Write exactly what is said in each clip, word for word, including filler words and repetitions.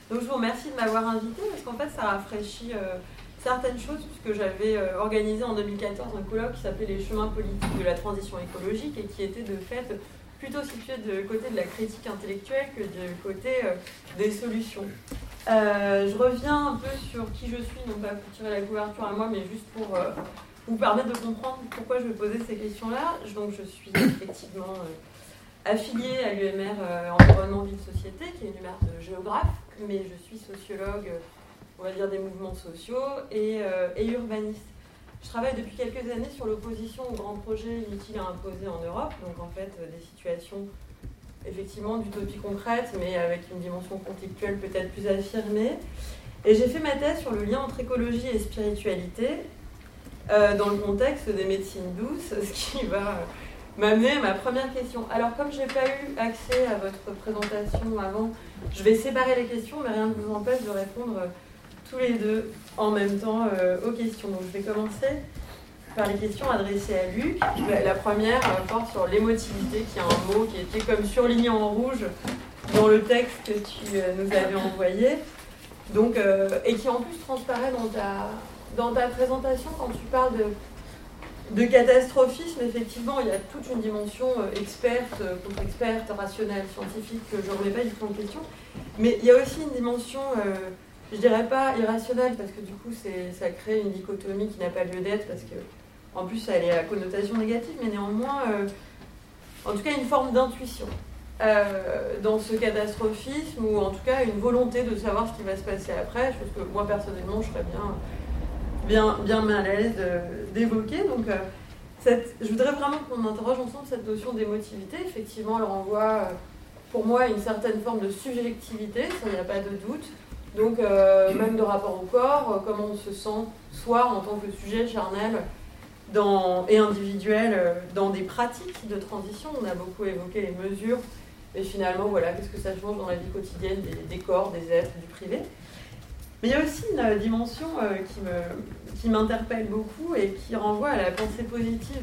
Donc je vous remercie de m'avoir invité parce qu'en fait ça rafraîchit euh, certaines choses puisque j'avais euh, organisé en deux mille quatorze un colloque qui s'appelait les chemins politiques de la transition écologique et qui était de fait plutôt situé du côté de la critique intellectuelle que du côté euh, des solutions. Euh, je reviens un peu sur qui je suis, non pas pour tirer la couverture à moi mais juste pour euh, vous permettre de comprendre pourquoi je vais poser ces questions-là. Donc je suis effectivement euh, affiliée à l'U M R euh, Environnement Ville Société qui est une U M R de géographe, mais je suis sociologue, on va dire, des mouvements sociaux et, euh, et urbaniste. Je travaille depuis quelques années sur l'opposition aux grands projets inutiles à imposer en Europe, donc en fait des situations effectivement d'utopie concrète, mais avec une dimension contextuelle peut-être plus affirmée. Et j'ai fait ma thèse sur le lien entre écologie et spiritualité euh, dans le contexte des médecines douces, ce qui va m'amener à ma première question. Alors comme je n'ai pas eu accès à votre présentation avant, je vais séparer les questions, mais rien ne vous empêche de répondre tous les deux en même temps euh, aux questions. Donc je vais commencer par les questions adressées à Luc. La première euh, porte sur l'émotivité, qui est un mot qui était comme surligné en rouge dans le texte que tu euh, nous avais envoyé. Donc, euh, et qui en plus transparaît dans ta, dans ta présentation quand tu parles de De catastrophisme, effectivement, il y a toute une dimension euh, experte, euh, contre-experte, rationnelle, scientifique, que je ne remets pas du tout en question. Mais il y a aussi une dimension, euh, je dirais pas irrationnelle, parce que du coup, c'est, ça crée une dichotomie qui n'a pas lieu d'être, parce que, en plus, elle est à connotation négative, mais néanmoins, euh, en tout cas, une forme d'intuition euh, dans ce catastrophisme, ou en tout cas, une volonté de savoir ce qui va se passer après. Je pense que moi, personnellement, je serais bien... bien, bien mal à l'aise de, d'évoquer. Donc, euh, cette, je voudrais vraiment qu'on interroge ensemble cette notion d'émotivité. Effectivement, elle renvoie, euh, pour moi, à une certaine forme de subjectivité, ça, il n'y a pas de doute. Donc, euh, même de rapport au corps, euh, comment on se sent, soi, en tant que sujet charnel dans, et individuel, euh, dans des pratiques de transition. On a beaucoup évoqué les mesures, et finalement, voilà, qu'est-ce que ça change dans la vie quotidienne des, des corps, des êtres, du privé. Mais il y a aussi une dimension euh, qui, me, qui m'interpelle beaucoup et qui renvoie à la pensée positive,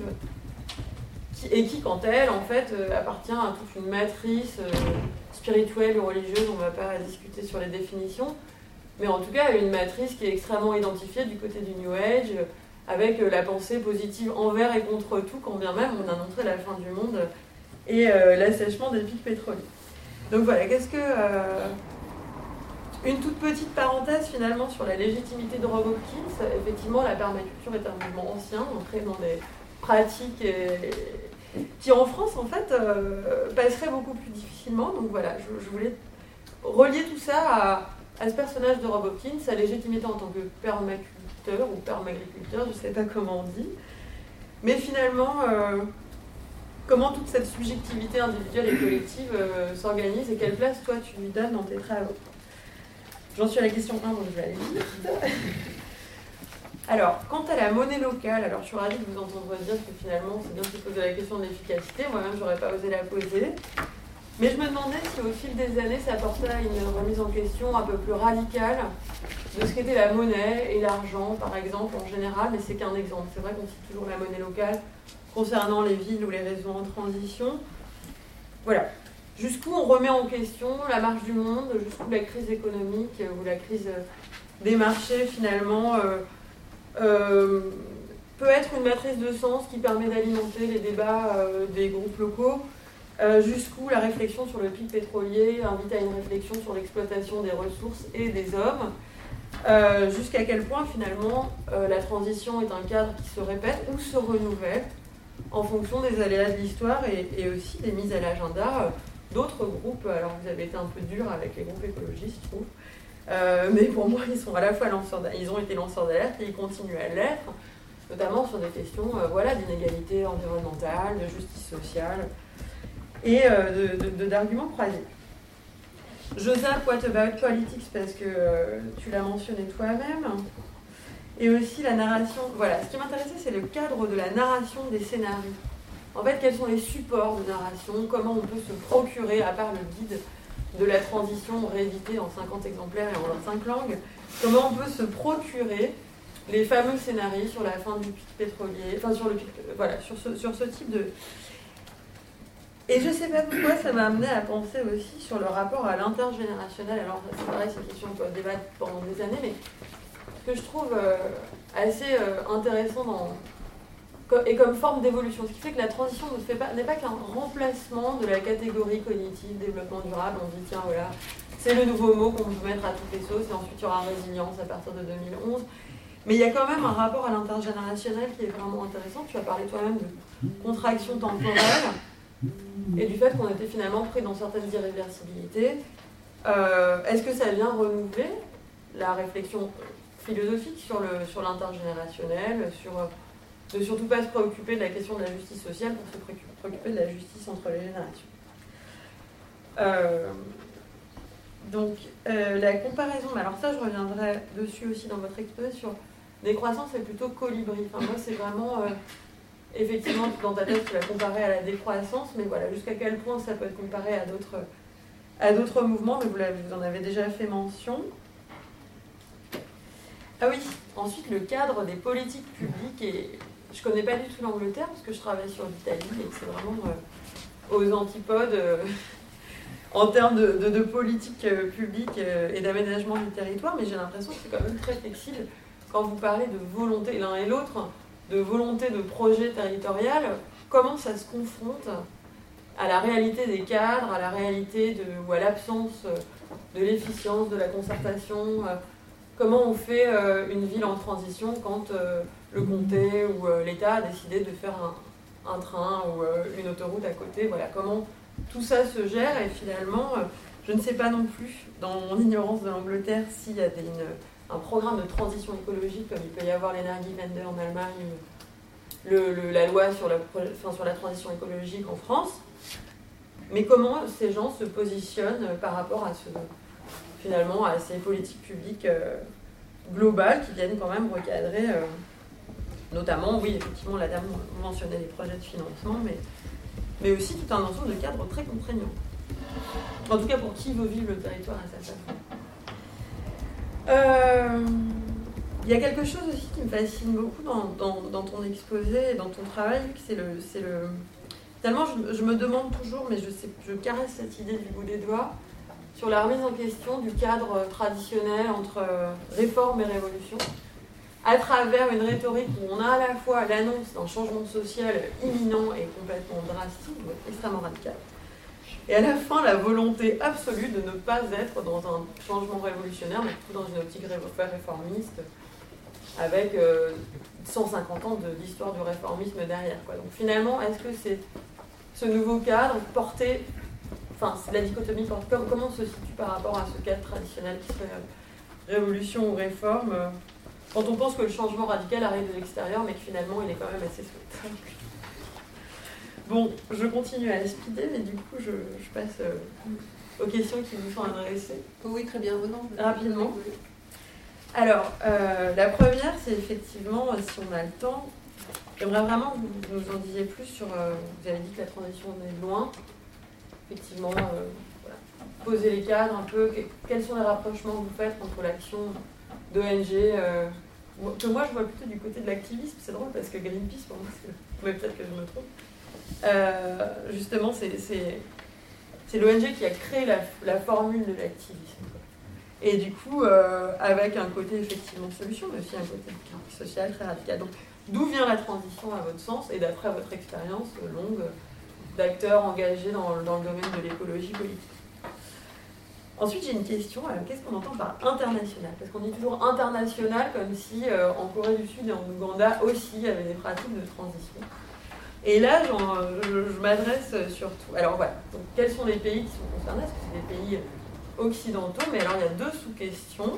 qui, et qui, quant à elle, en fait, euh, appartient à toute une matrice euh, spirituelle ou religieuse. On ne va pas discuter sur les définitions, mais en tout cas, une matrice qui est extrêmement identifiée du côté du New Age, euh, avec euh, la pensée positive envers et contre tout, quand bien même on annoncerait la fin du monde et euh, l'assèchement des pics pétroliers. Donc voilà, qu'est-ce que... Euh, Une toute petite parenthèse finalement sur la légitimité de Rob Hopkins. Effectivement, la permaculture est un mouvement ancien, entré dans des pratiques et, qui en France en fait euh, passerait beaucoup plus difficilement. Donc voilà, je, je voulais relier tout ça à, à ce personnage de Rob Hopkins, sa légitimité en tant que permaculteur ou permagriculteur, je ne sais pas comment on dit. Mais finalement, euh, comment toute cette subjectivité individuelle et collective euh, s'organise et quelle place toi tu lui donnes dans tes travaux. J'en suis à la question un, donc je vais aller vite. Alors, quant à la monnaie locale, alors je suis ravie de vous entendre dire que finalement, c'est bien de se poser la question de l'efficacité. Moi-même, j'aurais pas osé la poser. Mais je me demandais si au fil des années, ça portait à une remise en question un peu plus radicale de ce qu'était la monnaie et l'argent, par exemple, en général. Mais c'est qu'un exemple. C'est vrai qu'on cite toujours la monnaie locale concernant les villes ou les réseaux en transition. Voilà. Jusqu'où on remet en question la marche du monde, jusqu'où la crise économique ou la crise des marchés, finalement, euh, euh, peut être une matrice de sens qui permet d'alimenter les débats euh, des groupes locaux, euh, jusqu'où la réflexion sur le pic pétrolier invite à une réflexion sur l'exploitation des ressources et des hommes, euh, jusqu'à quel point, finalement, euh, la transition est un cadre qui se répète ou se renouvelle en fonction des aléas de l'histoire et, et aussi des mises à l'agenda euh, d'autres groupes. Alors vous avez été un peu dur avec les groupes écologistes, je trouve, euh, mais pour moi ils sont à la fois lanceurs d'alerte, ils ont été lanceurs d'alerte et ils continuent à l'être, notamment sur des questions euh, voilà, d'inégalité environnementale, de justice sociale et euh, de, de, de, d'arguments croisés. Je zappe What About Politics parce que euh, tu l'as mentionné toi-même, et aussi la narration. Voilà, ce qui m'intéressait, c'est le cadre de la narration des scénarios. En fait, quels sont les supports de narration, comment on peut se procurer, à part le guide de la transition réédité en cinquante exemplaires et en vingt-cinq langues, comment on peut se procurer les fameux scénarios sur la fin du pic pétrolier, enfin sur le pic, voilà, sur ce, sur ce type de... Et je ne sais pas pourquoi ça m'a amené à penser aussi sur le rapport à l'intergénérationnel. Alors c'est pareil, c'est une question qu'on peut débattre pendant des années, mais ce que je trouve euh, assez euh, intéressant dans, et comme forme d'évolution, ce qui fait que la transition ne fait pas, n'est pas qu'un remplacement de la catégorie cognitive, développement durable. On dit tiens voilà, c'est le nouveau mot qu'on peut mettre à toutes les sauces, et ensuite il y aura résilience à partir de deux mille onze. Mais il y a quand même un rapport à l'intergénérationnel qui est vraiment intéressant. Tu as parlé toi-même de contraction temporelle et du fait qu'on était finalement pris dans certaines irréversibilités. Euh, est-ce que ça vient renouveler la réflexion philosophique sur, le, sur l'intergénérationnel, sur de surtout pas se préoccuper de la question de la justice sociale pour se préoccuper de la justice entre les générations. Euh, donc, euh, la comparaison, mais alors ça je reviendrai dessus aussi dans votre exposé, sur décroissance c'est plutôt colibri. Enfin, moi c'est vraiment, euh, effectivement dans ta tête tu l'as comparé à la décroissance, mais voilà, jusqu'à quel point ça peut être comparé à d'autres, à d'autres mouvements, mais vous, vous en avez déjà fait mention. Ah oui, ensuite le cadre des politiques publiques, et je ne connais pas du tout l'Angleterre parce que je travaille sur l'Italie et que c'est vraiment euh, aux antipodes euh, en termes de, de, de politique euh, publique euh, et d'aménagement du territoire, mais j'ai l'impression que c'est quand même très flexible quand vous parlez de volonté l'un et l'autre, de volonté de projet territorial, comment ça se confronte à la réalité des cadres, à la réalité de, ou à l'absence de l'efficience, de la concertation. euh, Comment on fait euh, une ville en transition quand euh, le comté ou euh, l'État a décidé de faire un, un train ou euh, une autoroute à côté, voilà, comment tout ça se gère. Et finalement, euh, je ne sais pas non plus, dans mon ignorance de l'Angleterre, s'il y a des, une, un programme de transition écologique comme il peut y avoir l'Energiewende en Allemagne, le, le, la loi sur la, enfin, sur la transition écologique en France. Mais comment ces gens se positionnent par rapport à ce... finalement à ces politiques publiques euh, globales qui viennent quand même recadrer, euh, notamment, oui, effectivement, la dame mentionnait les projets de financement, mais, mais aussi tout un ensemble de cadres très contraignants. En tout cas, pour qui veut vivre le territoire à sa façon. Euh, il y a quelque chose aussi qui me fascine beaucoup dans, dans, dans ton exposé et dans ton travail, c'est le... C'est le finalement, je, je me demande toujours, mais je, sais, je caresse cette idée du bout des doigts, sur la remise en question du cadre traditionnel entre réforme et révolution, à travers une rhétorique où on a à la fois l'annonce d'un changement social imminent et complètement drastique, extrêmement radical, et à la fin la volonté absolue de ne pas être dans un changement révolutionnaire, mais plutôt dans une optique réformiste, avec euh, cent cinquante ans de, d'histoire du réformisme derrière, quoi. Donc finalement, est-ce que c'est ce nouveau cadre porté... Enfin, la dichotomie, comment on se situe par rapport à ce cadre traditionnel qui serait révolution ou réforme, quand on pense que le changement radical arrive de l'extérieur, mais que finalement il est quand même assez souhaitable. Bon, je continue à speeder, mais du coup je, je passe aux questions qui vous sont adressées. Oui, très bien, venons. Rapidement. Alors, euh, la première, c'est effectivement, si on a le temps, j'aimerais vraiment que vous nous en disiez plus sur... Euh, vous avez dit que la transition est loin. Effectivement, euh, voilà. Poser les cadres un peu, que, quels sont les rapprochements que vous faites entre l'action d'O N G, euh, que moi je vois plutôt du côté de l'activisme, c'est drôle parce que Greenpeace, pour moi, c'est, mais peut-être que je me trompe, euh, justement c'est, c'est, c'est l'O N G qui a créé la, la formule de l'activisme. Et du coup, euh, avec un côté effectivement solution, mais aussi un côté social très radical. Donc, d'où vient la transition à votre sens et d'après votre expérience longue d'acteurs engagés dans, dans le domaine de l'écologie politique. Ensuite, j'ai une question. Alors, qu'est-ce qu'on entend par international ? Parce qu'on dit toujours international comme si euh, en Corée du Sud et en Ouganda aussi, il y avait des pratiques de transition. Et là, je, je m'adresse surtout... Alors voilà, donc, quels sont les pays qui sont concernés ? Est-ce que c'est des pays occidentaux ? Mais alors, il y a deux sous-questions.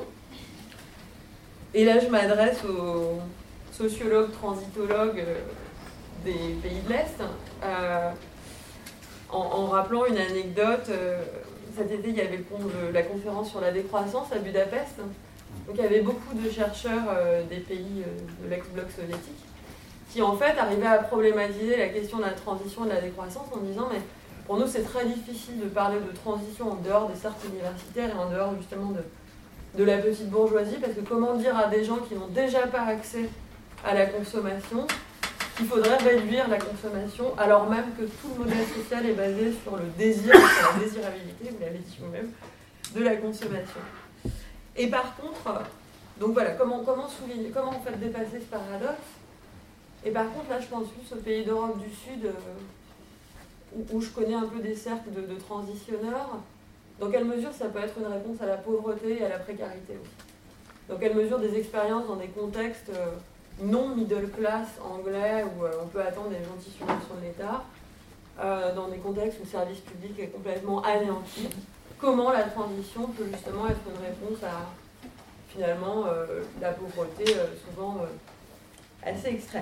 Et là, je m'adresse aux sociologues, transitologues euh, des pays de l'Est. Euh, En, en rappelant une anecdote, euh, cet été il y avait le, la conférence sur la décroissance à Budapest. Donc il y avait beaucoup de chercheurs euh, des pays euh, de l'ex-bloc soviétique qui en fait arrivaient à problématiser la question de la transition et de la décroissance en disant mais pour nous c'est très difficile de parler de transition en dehors des cercles universitaires et en dehors justement de, de la petite bourgeoisie, parce que comment dire à des gens qui n'ont déjà pas accès à la consommation qu'il faudrait réduire la consommation, alors même que tout le modèle social est basé sur le désir, sur la désirabilité, vous l'avez dit vous-même, de la consommation. Et par contre, donc voilà, comment, comment, souligner, comment en fait dépasser ce paradoxe? Et par contre, là, je pense plus aux pays d'Europe du Sud, euh, où, où je connais un peu des cercles de, de transitionneurs. Dans quelle mesure ça peut être une réponse à la pauvreté et à la précarité aussi? Dans quelle mesure des expériences dans des contextes euh, non middle class anglais, où euh, on peut attendre des gentilles subventions de l'État, euh, dans des contextes où le service public est complètement anéanti, comment la transition peut justement être une réponse à, finalement, euh, la pauvreté euh, souvent euh, assez extrême.